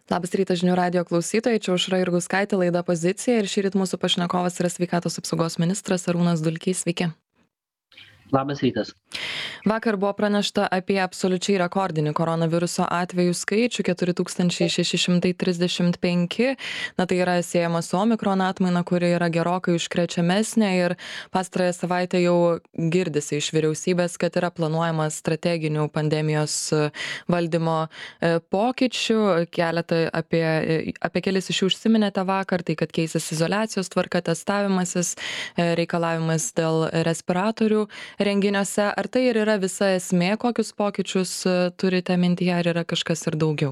Labas rytas žinių radijo klausytojai, čia Aušra Jurgauskaitė, laida Pozicija ir šįryt mūsų pašnekovas yra sveikatos apsaugos ministras Arūnas Dulkys. Sveiki. Labas rytas. Vakar buvo pranešta apie absoliučiai rekordinį koronaviruso atvejų skaičių 4635. Tai yra siejama su Omikron atmaina, kuri yra gerokai užkrečiamesnė ir pastarąją savaitę jau girdisi iš vyriausybės, kad yra planuojama strateginių pandemijos valdymo pokyčių. Apie kelis iš jų užsiminėte vakar, tai kad keisis izoliacijos tvarka, testavimasis, reikalavimas dėl respiratorių renginiuose. Ar tai ir yra visa esmė, kokius pokyčius turite mintyje, ar yra kažkas ir daugiau?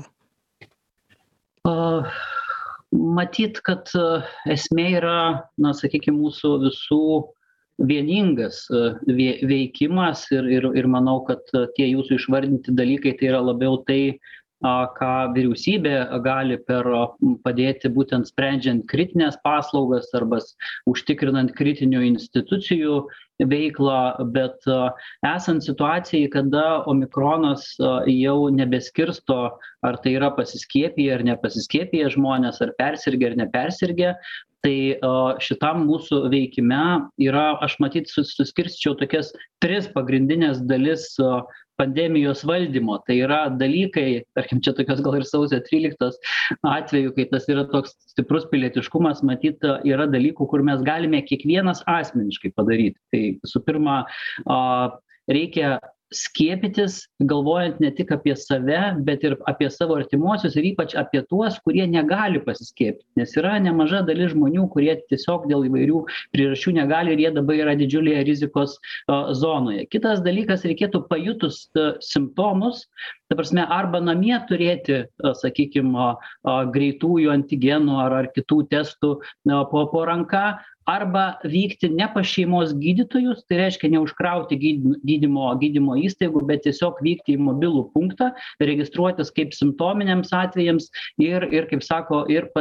Matyt, kad esmė yra, sakykime, mūsų visų vieningas veikimas ir manau, kad tie jūsų išvardinti dalykai tai yra labiau tai, ką vyriausybė gali padėti būtent sprendžiant kritinės paslaugas arba užtikrinant kritinių institucijų veiklą, bet esant situacijai, kada Omikronas jau nebeskirsto, ar tai yra pasiskiepiję ar nepasiskiepiję žmonės, ar persirgę ar nepersirgę, tai šitam mūsų veikime yra, aš matyt, suskirstyčiau tokias 3 pagrindinės dalis pandemijos valdymo. Tai yra dalykai, tarkim, čia tokios gal ir sausio 13 atveju, kai tas yra toks stiprus pilietiškumas, matyt, yra dalykų, kur mes galime kiekvienas asmeniškai padaryti. Tai visų pirma, reikia skiepytis, galvojant ne tik apie save, bet ir apie savo artimuosius ir ypač apie tuos, kurie negali pasiskiepyti. Nes yra nemaža dalis žmonių, kurie tiesiog dėl įvairių priežasčių negali ir jie dabar yra didžiulėje rizikos zonoje. Kitas dalykas, reikėtų pajutus simptomus, ta prasme, arba namie turėti, sakykime, greitųjų antigenų ar kitų testų po ranka, arba vykti ne pas šeimos gydytojus, tai reiškia neužkrauti gydymo įstaigų, bet tiesiog vykti į mobilų punktą, registruotis kaip simptominiams atvejams ir kaip sako,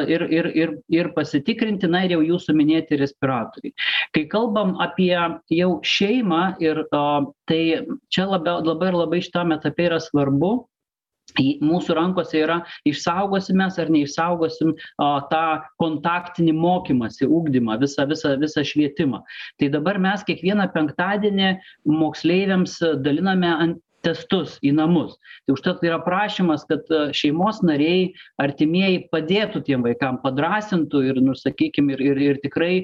ir pasitikrinti, ir jau jūsų minėti respiratoriai. Kai kalbam apie jau šeimą, tai čia labai šitame etape yra svarbu. Mūsų rankose yra, išsaugosim mes ar neišsaugosim tą kontaktinį mokymąsi, ugdymą, visą švietimą. Tai dabar mes kiekvieną penktadienį moksleiviams daliname testus į namus. Tai užtat yra prašymas, kad šeimos nariai, artimieji padėtų tiem vaikam, padrąsintų ir, sakykime, ir tikrai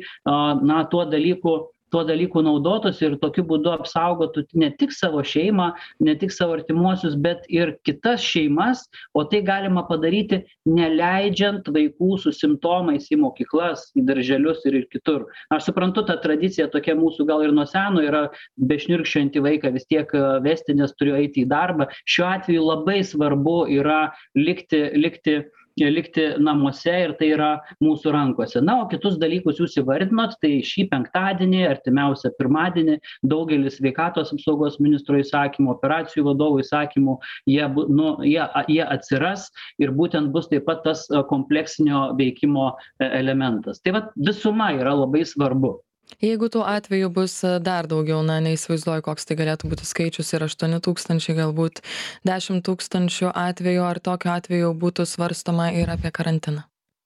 tuo dalyku naudotųsi ir tokiu būdu apsaugotų ne tik savo šeimą, ne tik savo artimuosius, bet ir kitas šeimas, o tai galima padaryti neleidžiant vaikų su simptomais į mokyklas, į darželius ir kitur. Aš suprantu, ta tradicija tokia mūsų gal ir nuo seno yra bešniurkščianti vaiką vis tiek vesti, nes turiu eiti į darbą. Šiuo atveju labai svarbu yra likti namuose ir tai yra mūsų rankose. O kitus dalykus jūs įvardinot, tai šį penktadienį, artimiausią pirmadienį, daugelis sveikatos apsaugos ministro įsakymų, operacijų vadovų įsakymų, jie atsiras ir būtent bus taip pat tas kompleksinio veikimo elementas. Tai visuma yra labai svarbu. Jeigu tų atvejų bus dar daugiau, neįsivaizduoju, koks tai galėtų būti skaičius, ir 8 000, galbūt 10 000 atvejų, ar tokiu atveju būtų svarstoma ir apie karantiną?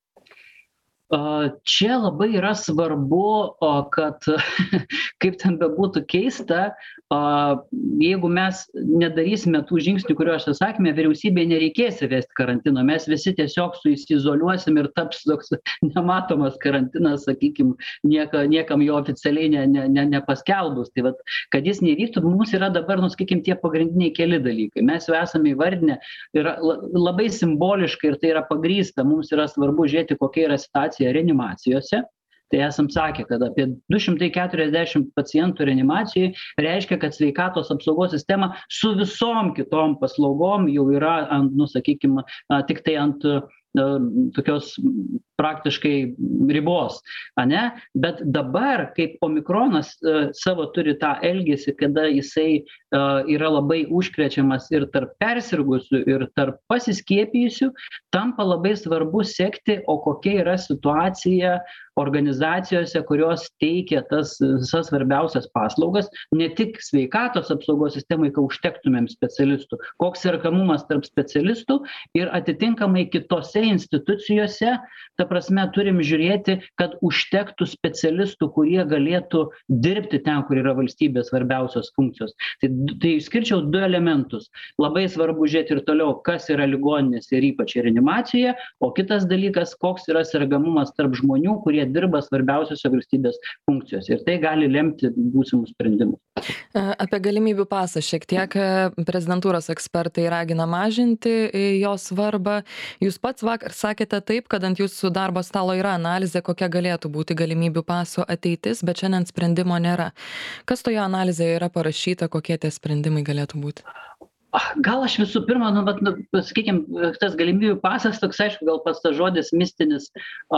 Čia labai yra svarbu, kad kaip ten bebūtų keista, jeigu mes nedarysime tų žingsnių, kuriuos aš sakėme, vyriausybėje nereikės įvesti karantino. Mes visi tiesiog suizoliuosim ir taps toks nematomas karantinas, sakykime, niekam jo oficialiai nepaskelbus. Tai kad jis nevyktų, mums yra dabar, sakykime, tie pagrindiniai keli dalykai. Mes jau esame įvardinę, yra labai simboliškai ir tai yra pagrįsta. Mums yra svarbu žiūrėti, kokia yra situacija reanimacijose. Tai esam sakę, kad apie 240 pacientų reanimacijai reiškia, kad sveikatos apsaugos sistema su visom kitom paslaugom jau yra sakykime, tik tai ant tokios praktiškai ribos, Bet dabar, kaip Omikronas savo turi tą elgesį, kada jisai yra labai užkrečiamas ir tarp persirgusių, ir tarp pasiskiepijusių, tampa labai svarbu sekti, o kokia yra situacija organizacijose, kurios teikia tas visas svarbiausias paslaugas, ne tik sveikatos apsaugos sistemai, kad užtektumėm specialistų, koks sergamumas tarp specialistų ir atitinkamai kitose institucijose, ta prasme, turim žiūrėti, kad užtektų specialistų, kurie galėtų dirbti ten, kur yra valstybės svarbiausios funkcijos. Tai išskirčiau du elementus. Labai svarbu žiūrėti ir toliau, kas yra ligoninėse ir ypač reanimacijoje, o kitas dalykas, koks yra sergamumas tarp žmonių, kurie dirba svarbiausiose valstybės funkcijose. Ir tai gali lemti būsimus sprendimus. Apie galimybių pasą šiek tiek prezidentūros ekspertai ragina mažinti jo svarbą. Jūs pats vakar sakėte taip, kad ant jūsų darbo stalo yra analizė, kokia galėtų būti galimybių paso ateitis, bet šiandien sprendimo nėra. Kas toje analizėje yra parašyta, kokie tie sprendimai galėtų būti? Gal aš visų pirma, sakykime, tas galimybių pasas, toks aišku, gal pats tas žodis mistinis,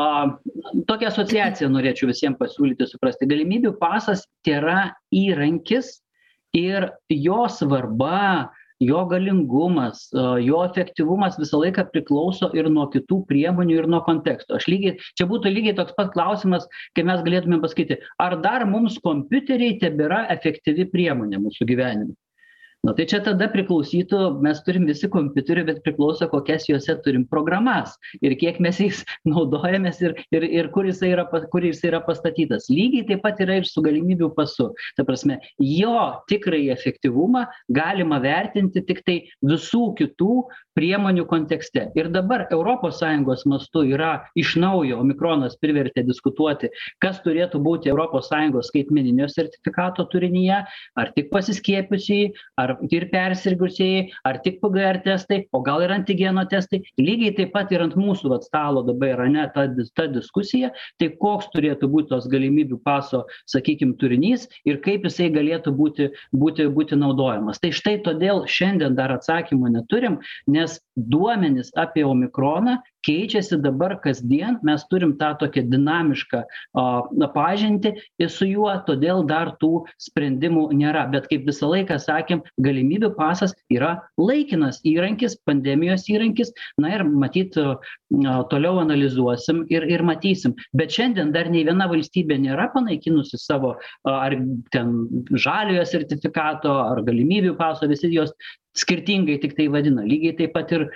tokią asociaciją norėčiau visiems pasiūlyti suprasti. Galimybių pasas tai yra įrankis ir jo svarba, jo galingumas, jo efektyvumas visą laiką priklauso ir nuo kitų priemonių ir nuo konteksto. Čia būtų lygiai toks pat klausimas, kai mes galėtume pasakyti, ar dar mums kompiuteriai tebėra efektyvi priemonė mūsų gyvenime. Tai čia tada priklausytų, mes turim visi kompiuterių, bet priklauso, kokias juose turim programas ir kiek mes jais naudojamės ir kur jis yra pastatytas. Lygiai taip pat yra ir su galimybių pasu. Ta prasme, jo tikrai efektyvumą galima vertinti tik tai visų kitų priemonių kontekste. Ir dabar ES mastu yra iš naujo, Omikronas privertė diskutuoti, kas turėtų būti ES skaitmeninio sertifikato turinyje, ar tik pasiskiepiusiai, ar ir persirgusieji, ar tik PGR testai, o gal ir antigeno testai. Lygiai taip pat ir ant mūsų stalo dabar yra ne ta diskusija, tai koks turėtų būti tos galimybių paso, sakykime, turinys ir kaip jisai galėtų būti naudojamas. Tai štai todėl šiandien dar atsakymų neturim, nes duomenys apie Omikroną keičiasi dabar kasdien, mes turim tą tokią dinamišką pažintį su juo, todėl dar tų sprendimų nėra. Bet kaip visą laiką sakėm, galimybių pasas yra laikinas įrankis, pandemijos įrankis, na ir matyt, toliau analizuosim ir matysim. Bet šiandien dar nei viena valstybė nėra panaikinusi savo ar ten žaliojo sertifikato, ar galimybių paso, visi jos skirtingai tik tai vadina. Lygiai taip pat ir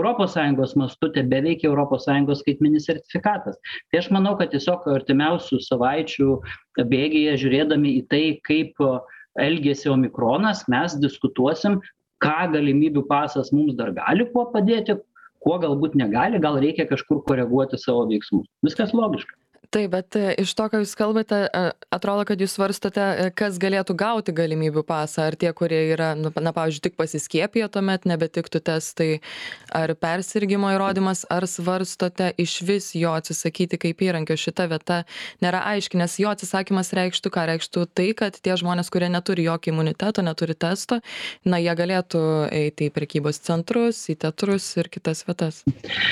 ES mastu tebeveikia ES skaitmeninis sertifikatas. Tai aš manau, kad tiesiog artimiausių savaičių bėgyje, žiūrėdami į tai, kaip elgėsi Omikronas, mes diskutuosim, ką galimybių pasas mums dar gali kuo padėti, kuo galbūt negali, gal reikia kažkur koreguoti savo veiksmus. Viskas logiška. Taip, bet iš to, ką jūs kalbate, atrodo, kad jūs svarstote, kas galėtų gauti galimybių pasą, ar tie, kurie yra, pavyzdžiui, tik pasiskiepiję, tuomet nebetiktų testai, ar persirgimo įrodymas, ar svarstote išvis jo atsisakyti kaip įrankio. Šita vieta nėra aiški, nes jo atsisakymas reikštų, ką reikštų tai, kad tie žmonės, kurie neturi jokio imuniteto, neturi testo, jie galėtų eiti į prekybos centrus, į teatrus ir kitas vietas.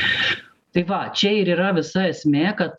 Tai va, čia ir yra visa esmė, kad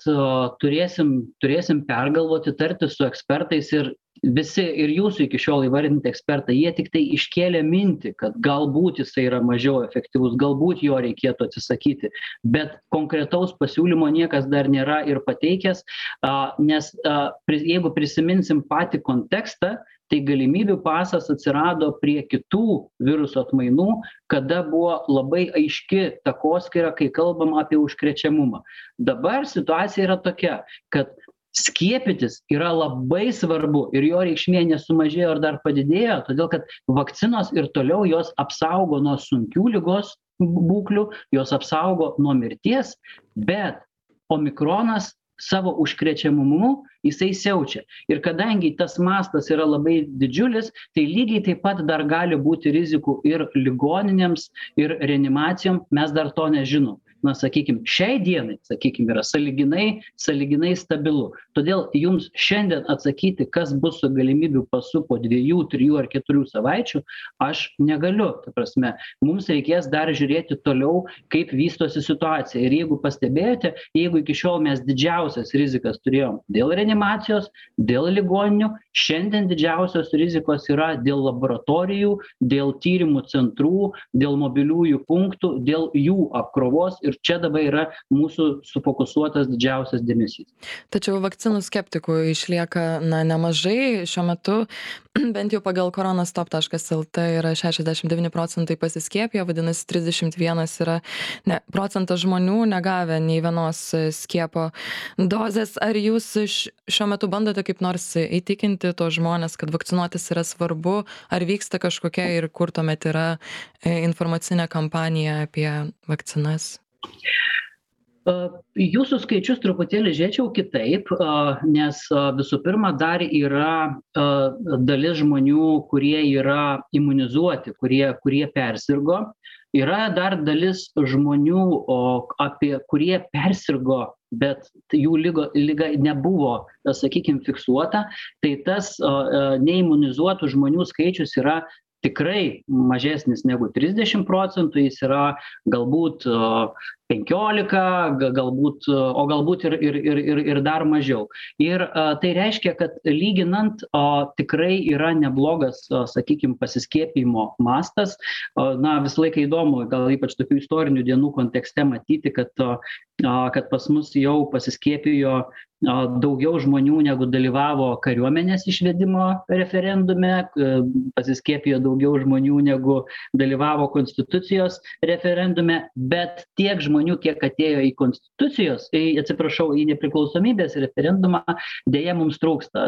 turėsim pergalvoti, tarti su ekspertais ir visi, ir jūsų iki šiol įvardinti ekspertai, jie tik tai iškėlė mintį, kad galbūt jisai yra mažiau efektyvus, galbūt jo reikėtų atsisakyti, bet konkretaus pasiūlymo niekas dar nėra ir pateikęs, nes jeigu prisiminsim patį kontekstą, tai galimybių pasas atsirado prie kitų viruso atmainų, kada buvo labai aiški takoskyra, kai kalbam apie užkrečiamumą. Dabar situacija yra tokia, kad skiepytis yra labai svarbu ir jo reikšmė nesumažėjo ar dar padidėjo, todėl kad vakcinos ir toliau jos apsaugo nuo sunkių ligos būklių, jos apsaugo nuo mirties, bet Omikronas savo užkrečiamumu jisai siaučia. Ir kadangi tas mastas yra labai didžiulis, tai lygiai taip pat dar gali būti rizikų ir ligoninėms, ir reanimacijom, mes dar to nežinom. Na, sakykime, šiai dienai, yra sąlyginai stabilu. Todėl jums šiandien atsakyti, kas bus su galimybių pasu po 2, 3 ar 4 savaičių, aš negaliu. Ta prasme, mums reikės dar žiūrėti toliau, kaip vystosi situacija. Ir jeigu pastebėjote, jeigu iki šiol mes didžiausias rizikas turėjom dėl reanimacijos, dėl ligoninių Šiandien didžiausios rizikos yra dėl laboratorijų, dėl tyrimų centrų, dėl mobiliųjų punktų, dėl jų apkrovos ir čia dabar yra mūsų sufokusuotas didžiausias dėmesys. Tačiau vakcinų skeptikų išlieka nemažai šiuo metu, bent jau pagal koronastop.lt yra 69% pasiskiepiję, vadinasi 31 yra procentas žmonių negavę nei vienos skiepo dozės. Ar jūs šiuo metu bandote kaip nors įtikinti tos žmonės, kad vakcinuotis yra svarbu, ar vyksta kažkokia ir kur tuomet yra informacinė kampanija apie vakcinas? Jūsų skaičius truputėlį žiūrėčiau kitaip, nes visų pirma dar yra dalis žmonių, kurie yra imunizuoti, kurie persirgo. Yra dar dalis žmonių, kurie persirgo, bet jų liga nebuvo, sakykime, fiksuota. Tai tas neimunizuotų žmonių skaičius yra tikrai mažesnis negu 30%, jis yra galbūt 15, galbūt ir dar mažiau. Ir tai reiškia, kad lyginant tikrai yra neblogas, sakykime, pasiskiepijimo mastas. Na, visą laiką įdomu, gal ypač tokių istorinių dienų kontekste matyti, kad pas mus jau pasiskiepijo daugiau žmonių negu dalyvavo kariuomenės išvedimo referendume, pasiskiepijo daugiau žmonių negu dalyvavo konstitucijos referendume, bet tiek žmonių, kiek atėjo į konstitucijos, į nepriklausomybės referendumą, dėja mums trūksta.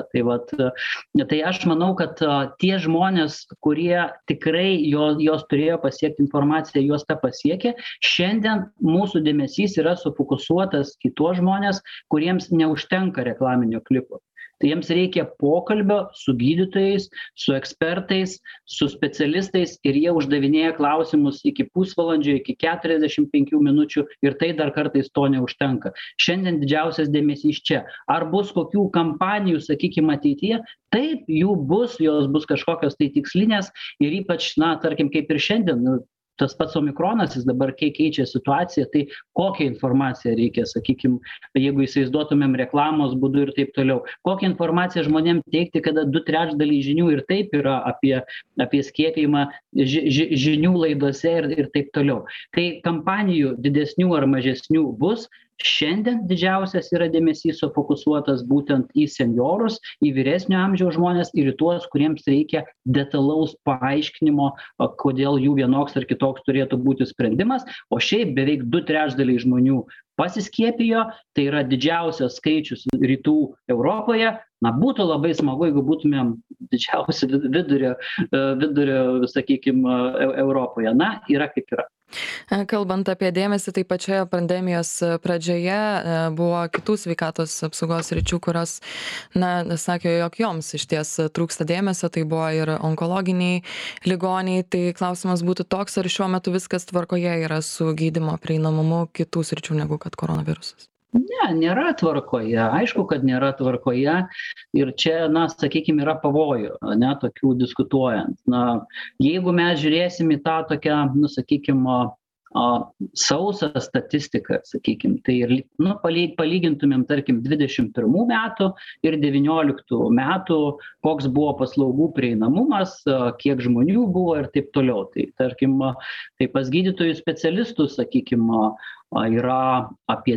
Tai aš manau, kad tie žmonės, kurie tikrai jos turėjo pasiekti informaciją, juos tą pasiekė. Šiandien mūsų dėmesys yra sufokusuotas į tuos žmonės, kuriems neužtenka reklaminio klipo. Tai jiems reikia pokalbio su gydytojais, su ekspertais, su specialistais ir jie uždavinėja klausimus iki pusvalandžio, iki 45 minučių ir tai dar kartais to neužtenka. Šiandien didžiausias dėmesys čia. Ar bus kokių kampanijų, sakykime, ateityje? Taip, jų bus, jos bus kažkokios tai tikslinės ir ypač, tarkim, kaip ir šiandien, tas pats omikronas, jis dabar keičia situaciją, tai kokią informaciją reikia, sakykime, jeigu įsivaizduotumėm reklamos būdu ir taip toliau. Kokią informaciją žmonėms teikti, kada 2/3 žinių ir taip yra apie skiepijimą žinių laidose ir taip toliau. Tai kampanijų didesnių ar mažesnių bus. Šiandien didžiausias yra dėmesys sufokusuotas būtent į senjorus, į vyresnio amžiaus žmonės ir į tuos, kuriems reikia detalaus paaiškinimo, kodėl jų vienoks ar kitoks turėtų būti sprendimas, o šiaip beveik 2/3 žmonių pasiskiepijo, tai yra didžiausias skaičius rytų Europoje. Na, būtų labai smagu, jeigu būtumėm didžiausi vidurio, sakykime, Europoje. Na, yra kaip yra. Kalbant apie dėmesį, tai pačioje pandemijos pradžioje buvo kitų sveikatos apsaugos sričių, kurios, sakė, jog joms iš ties trūksta dėmesio, tai buvo ir onkologiniai ligoniai. Tai klausimas būtų toks, ar šiuo metu viskas tvarkoje yra su gydymo prieinamumu kitų sričių negu kad koronavirusas? Ne, nėra tvarkoje. Aišku, kad nėra tvarkoje ir čia, sakykime, yra pavojų, tokių diskutuojant. Jeigu mes žiūrėsim į tą tokią, sakykime, sausą statistiką, sakykime, tai ir palygintumėm, tarkim, 21 metų ir 19 metų, koks buvo paslaugų prieinamumas, kiek žmonių buvo ir taip toliau. Tai, tarkim, tai pas gydytojų specialistus, sakykime, yra apie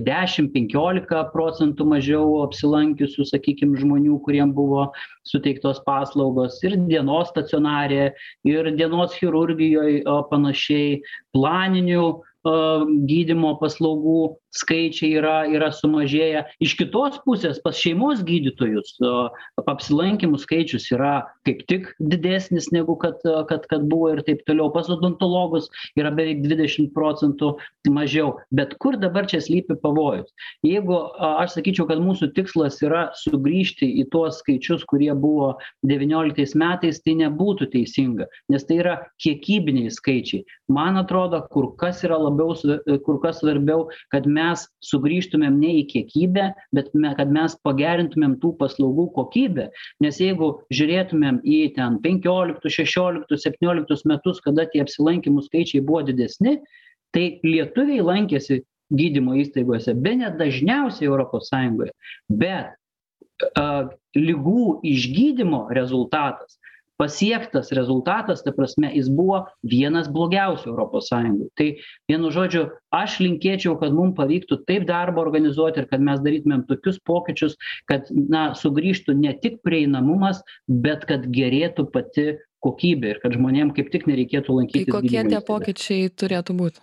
10-15% mažiau apsilankiusių, sakykime, žmonių, kuriem buvo suteiktos paslaugos ir dienos stacionare, ir dienos chirurgijoje panašiai, planinių gydymo paslaugų skaičiai yra sumažėję. Iš kitos pusės, pas šeimos gydytojus apsilankymų skaičius yra kaip tik didesnis negu kad buvo ir taip toliau. Pas odontologus yra beveik 20% mažiau. Bet kur dabar čia slypi pavojus? Jeigu aš sakyčiau, kad mūsų tikslas yra sugrįžti į tuos skaičius, kurie buvo 19 metais, tai nebūtų teisinga, nes tai yra kiekybiniai skaičiai. Man atrodo, kur kas svarbiau, kad mes sugrįžtumėm ne į kiekybę, bet kad mes pagerintumėm tų paslaugų kokybę. Nes jeigu žiūrėtumėm į ten 15, 16, 17 metus, kada tie apsilankymų skaičiai buvo didesni, tai lietuviai lankėsi gydymo įstaigose bene dažniausiai ES. Bet ligų išgydymo rezultatas, pasiektas rezultatas, ta prasme, jis buvo vienas blogiausių ES. Tai vienu žodžiu, aš linkėčiau, kad mums pavyktų taip darbą organizuoti ir kad mes darytumėm tokius pokyčius, kad sugrįžtų ne tik prieinamumas, bet kad gerėtų pati kokybė ir kad žmonėm kaip tik nereikėtų Tai lankytis kokie gydymo tie įstaigose. pokyčiai turėtų būti?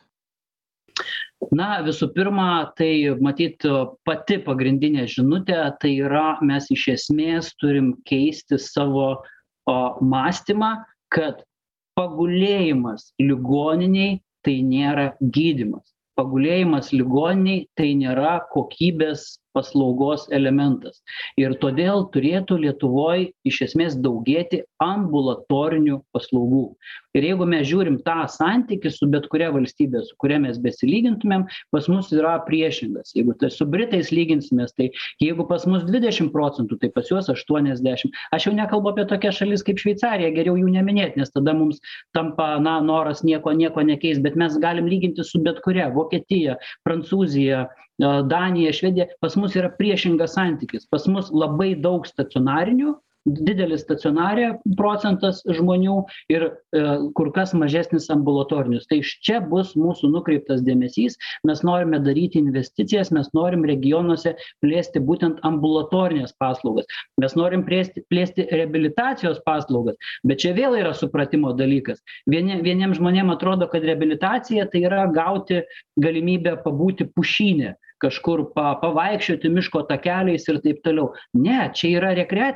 Visų pirma, tai matyt pati pagrindinė žinutė, tai yra mes iš esmės turim keisti savo mąstymą, kad pagulėjimas ligoniniai tai nėra gydymas. Pagulėjimas ligoniniai tai nėra kokybės paslaugos elementas. Ir todėl turėtų Lietuvoj iš esmės daugėti ambulatorinių paslaugų. Ir jeigu mes žiūrim tą santykį su bet kuria valstybė, su kuria mes besilygintumėm, pas mus yra priešingas. Jeigu tai su Britais lyginsimės, tai jeigu pas mus 20%, tai pas juos 80%. Aš jau nekalbu apie tokias šalis kaip Šveicarija, geriau jų neminėti, nes tada mums tampa noras nieko nekeis, bet mes galim lyginti su bet kuria, Vokietija, Prancūzija, Danija, Švedija, pas mus yra priešingas santykis. Pas mus labai daug stacionarinių, didelis stacionarė procentas žmonių ir kur kas mažesnis ambulatorinius. Tai iš čia bus mūsų nukreiptas dėmesys. Mes norime daryti investicijas, mes norim regionuose plėsti būtent ambulatorinės paslaugas. Mes norim plėsti reabilitacijos paslaugas, bet čia vėl yra supratimo dalykas. Vieniems žmonėms atrodo, kad reabilitacija tai yra gauti galimybę pabūti pušyne, kažkur pavaikščioti miško takeliais ir taip toliau. Ne, čia yra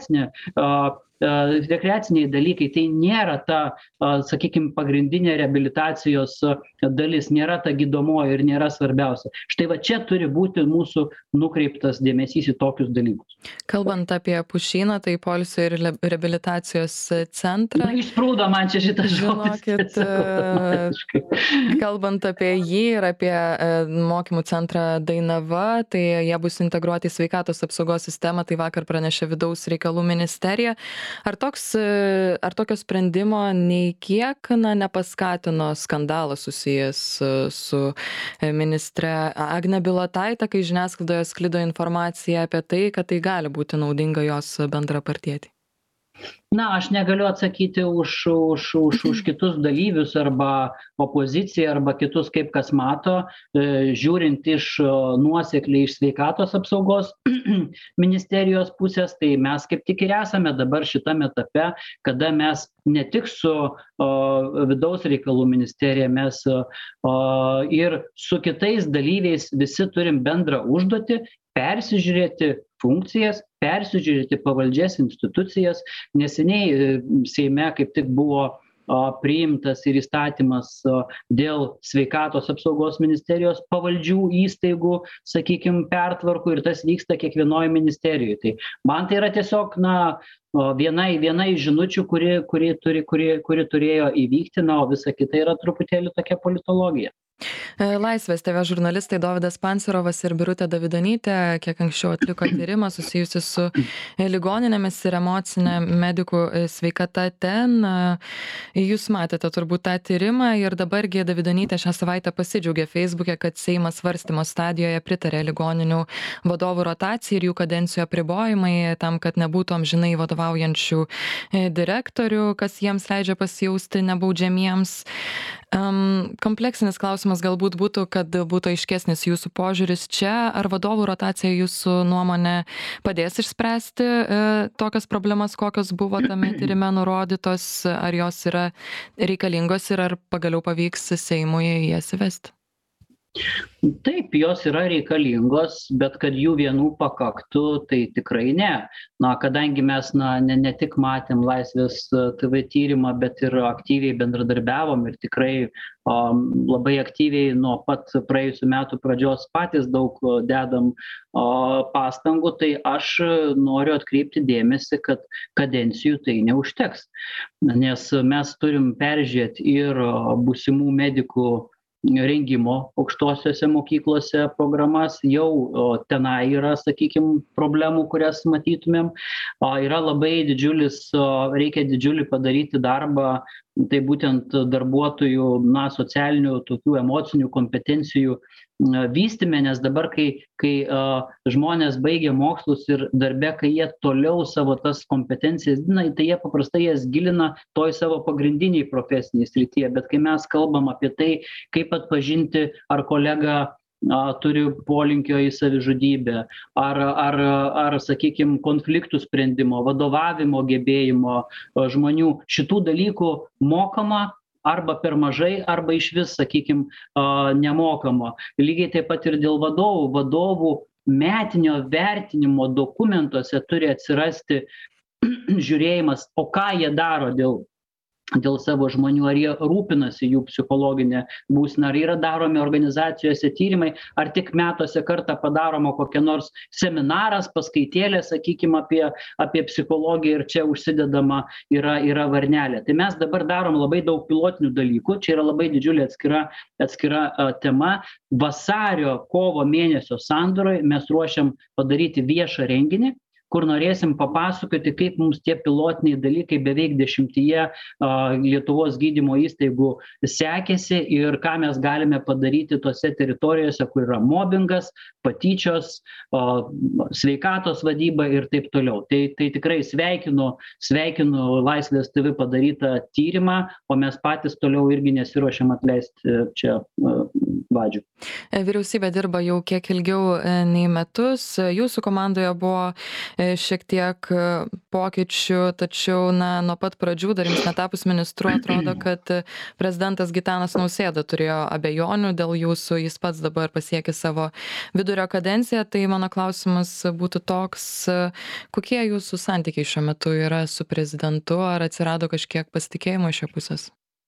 rekreaciniai dalykai, tai nėra ta, sakykime, pagrindinė reabilitacijos dalis, nėra ta gydomoji ir nėra svarbiausia. Štai va čia turi būti mūsų nukreiptas dėmesys į tokius dalykus. Kalbant apie pušyną, tai poilsio ir reabilitacijos centrą. Išsprūdo man čia šitas žodis. Žinokit, kalbant apie jį ir apie mokymų centrą Dainava, tai jie bus integruoti į sveikatos apsaugos sistemą, tai vakar pranešė Vidaus reikalų ministerija. Ar tokio sprendimo nei kiek nepaskatino skandalas susijęs su ministre Agne Bilotaite, kai žiniasklaidoje sklido informacija apie tai, kad tai gali būti naudinga jos bendrapartietei? Aš negaliu atsakyti už kitus dalyvius arba opoziciją arba kitus, kaip kas mato, žiūrint nuosekliai iš sveikatos apsaugos ministerijos pusės, tai mes kaip tik ir esame dabar šitame etape, kada mes ne tik su Vidaus reikalų ministerija, mes ir su kitais dalyviais visi turim bendrą užduotį persižiūrėti funkcijas, persižiūrėti pavaldžias institucijas. Neseniai Seime kaip tik buvo priimtas ir įstatymas dėl sveikatos apsaugos ministerijos pavaldžių įstaigų, sakykime, pertvarkų ir tas vyksta kiekvienoje ministerijoje. Tai man tai yra tiesiog viena iš žinučių, kuri turėjo įvykti, o visa kita yra truputėlį tokia politologija. Laisvės TV žurnalistai Dovydas Pancerovas ir Birutė Davidonytė kiek anksčiau atliko tyrimą susijusi su ligoninėmis ir emocinė medikų sveikata ten. Jūs matėte turbūt tą tyrimą ir dabargi Davidonytė šią savaitę pasidžiaugė Facebook'e, kad Seimas svarstymo stadijoje pritarė ligoninių vadovų rotacijai ir jų kadencijų apribojimai tam, kad nebūtų amžinai vadovaujančių direktorių, kas jiems leidžia pasijausti nebaudžiamiems. Kompleksinis klausimas galbūt būtų, kad būtų aiškesnis jūsų požiūris čia, ar vadovų rotacija jūsų nuomonė padės išspręsti tokias problemas, kokios buvo tame tyrime nurodytos, ar jos yra reikalingos ir ar pagaliau pavyks Seimui jas įvesti? Taip, jos yra reikalingos, bet kad jų vienų pakaktų, tai tikrai ne. Kadangi mes ne tik matėm Laisvės TV tyrimą, bet ir aktyviai bendradarbiavom ir tikrai labai aktyviai nuo pat praėjusių metų pradžios patys daug dedam pastangų, tai aš noriu atkreipti dėmesį, kad kadencijų tai neužteks. Nes mes turim peržiūrėti ir būsimų medikų rengimo aukštosiose mokyklose programas, jau tenai yra, sakykime, problemų, kurias matytumėm. Yra labai reikia didžiulį padaryti darbą, tai būtent darbuotojų, socialinių, tokių emocinių kompetencijų vystyme, nes dabar, kai žmonės baigia mokslus ir darbe, kai jie toliau savo tas kompetencijas dina, tai jie paprastai jas gilina toj savo pagrindiniai profesiniai srityje, bet kai mes kalbam apie tai, kaip atpažinti, ar kolega turi polinkio į savižudybę, ar sakykime, konfliktų sprendimo, vadovavimo gebėjimo žmonių, šitų dalykų mokama arba per mažai, arba išvis, sakykime, nemokama. Lygiai taip pat ir dėl vadovų metinio vertinimo dokumentuose turi atsirasti žiūrėjimas, o ką jie daro dėl savo žmonių, ar jie rūpinasi jų psichologinę būseną, ar yra daromi organizacijose tyrimai, ar tik metuose kartą padaroma kokia nors seminaras, paskaitėlė, sakykime, apie psichologiją ir čia užsidedama yra varnelė. Tai mes dabar darom labai daug pilotinių dalykų, čia yra labai didžiulė atskira tema. Vasario, kovo mėnesio sandūroj mes ruošiam padaryti viešą renginį, kur norėsim papasakoti, kaip mums tie pilotiniai dalykai beveik 10 Lietuvos gydymo įstaigų sekėsi ir ką mes galime padaryti tose teritorijose, kur yra mobingas, patyčios, sveikatos vadyba ir taip toliau. Tai tikrai sveikinu Laisvės TV padarytą tyrimą, o mes patys toliau irgi nesiruošiam atleisti čia vadžių. Vyriausybė dirba jau kiek ilgiau nei metus. Jūsų komandoje buvo šiek tiek pokyčių, tačiau nuo pat pradžių, dar jums netapus ministru, atrodo, kad prezidentas Gitanas Nausėda turėjo abejonių dėl jūsų, jis pats dabar pasiekė savo vidurio kadenciją. Tai mano klausimas būtų toks, kokie jūsų santykiai šiuo metu yra su prezidentu, ar atsirado kažkiek pasitikėjimo iš jo pusės?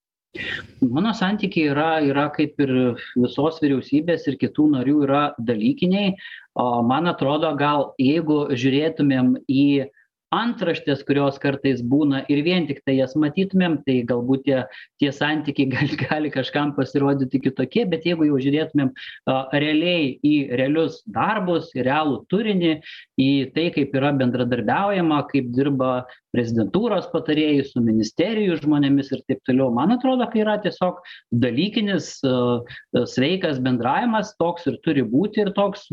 Mano santykiai yra kaip ir visos vyriausybės ir kitų narių yra dalykiniai. Man atrodo, gal jeigu žiūrėtumėm į antraštės, kurios kartais būna ir vien tik tai jas matytumėm, tai galbūt tie santykiai gali kažkam pasirodyti kitokie, bet jeigu jau žiūrėtumėm realiai į realius darbus, į realų turinį, į tai, kaip yra bendradarbiaujama, kaip dirba prezidentūros patarėjai su ministerijų žmonėmis ir taip toliau, man atrodo, kai yra tiesiog dalykinis sveikas bendravimas, toks ir turi būti ir toks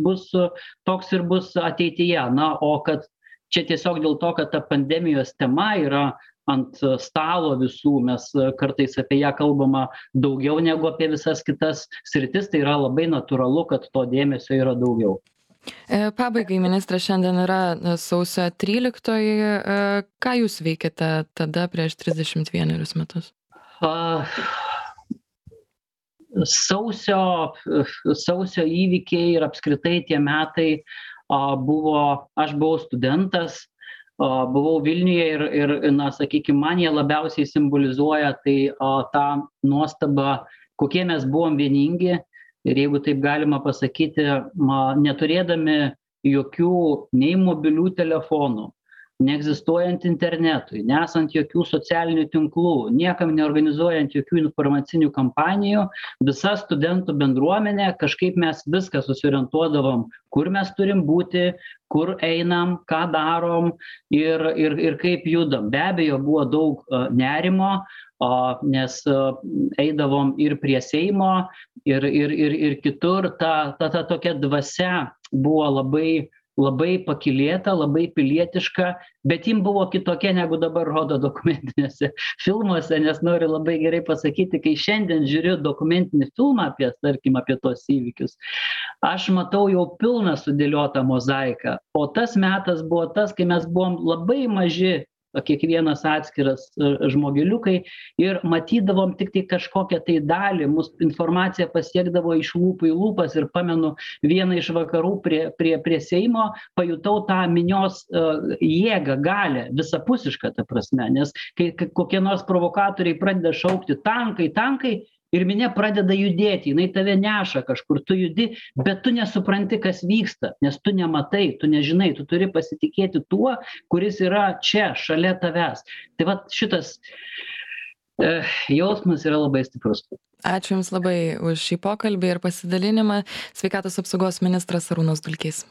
ir bus ateityje. Na, o kad čia tiesiog dėl to, kad ta pandemijos tema yra ant stalo visų, mes kartais apie ją kalbama daugiau negu apie visas kitas sritis, tai yra labai natūralu, kad to dėmesio yra daugiau. Pabaigai, ministrė, šiandien yra sausio 13. Ką jūs veikėte tada prieš 31 metus? Sausio įvykiai ir apskritai tie metai aš buvau studentas, buvau Vilniuje ir sakykime, man jie labiausiai simbolizuoja tai tą nuostabą, kokie mes buvom vieningi ir jeigu taip galima pasakyti, neturėdami jokių nei mobilių telefonų, neegzistuojant internetui, nesant jokių socialinių tinklų, niekam neorganizuojant jokių informacinių kampanijų, visa studentų bendruomenė, kažkaip mes viską susiorientuodavom, kur mes turim būti, kur einam, ką darom ir kaip judam. Be abejo, buvo daug nerimo, nes eidavom ir prie Seimo, ir kitur. Ta tokia dvasia buvo labai pakylėta, labai pilietiška, bet jin buvo kitokia, negu dabar rodo dokumentiniuose filmuose, nes noriu labai gerai pasakyti, kai šiandien žiūriu dokumentinį filmą apie tos įvykius, aš matau jau pilną sudėliotą mozaiką, o tas metas buvo tas, kai mes buvom labai maži, kiekvienas atskiras žmogeliukai ir matydavom tik tai kažkokią tai dalį, mūsų informacija pasiekdavo iš lūpų į lūpas ir pamenu vieną iš vakarų prie Seimo, pajutau tą minios jėgą, galią, visapusišką ta prasme, nes kai kokie nors provokatoriai pradeda šaukti tankai, ir minia pradeda judėti, jinai tave neša kažkur, tu judi, bet tu nesupranti, kas vyksta, nes tu nematai, tu nežinai, tu turi pasitikėti tuo, kuris yra čia, šalia tavęs. Tai va šitas jausmas yra labai stiprus. Ačiū Jums labai už šį pokalbį ir pasidalinimą. Sveikatos apsaugos ministras Arūnas Dulkys.